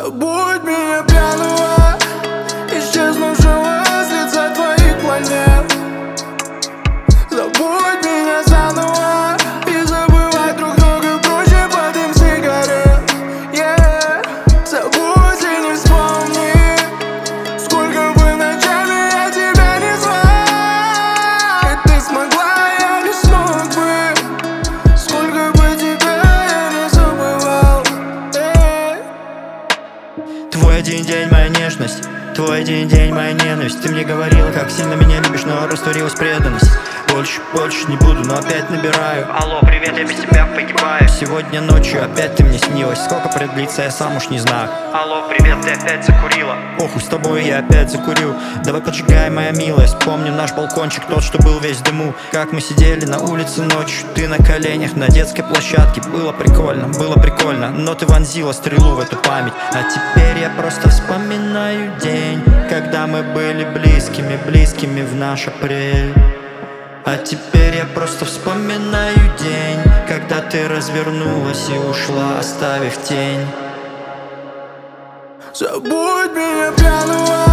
Забудь меня пьяного, исчезнувшего с лица твоих планет. Забудь меня заново и забывай друг друга проще под дым сигарет. Забудь и не вспомни, сколько бы ночами я тебя не звал. И ты смогла, я не смог бы, сколько бы тебя я не забывал. Твой один день моя нежность, твой один день моя ненависть. Ты мне говорила, как сильно меня любишь, но растворилась преданность. Больше не буду, но опять набираю. Алло, привет, я без тебя погибаю. Сегодня ночью опять ты мне снилась. Сколько продлится, я сам уж не знаю. Алло, привет, ты опять закурила. Охуй, с тобой я опять закурю. Давай поджигай, моя милая. Вспомним наш балкончик, тот, что был весь в дыму. Как мы сидели на улице ночью, ты на коленях на детской площадке. Было прикольно, но ты вонзила стрелу в эту память. А теперь я просто вспоминаю день, когда мы были близкими в наш апрель. А теперь я просто вспоминаю день, когда ты развернулась и ушла, оставив тень. Забудь меня пьяного,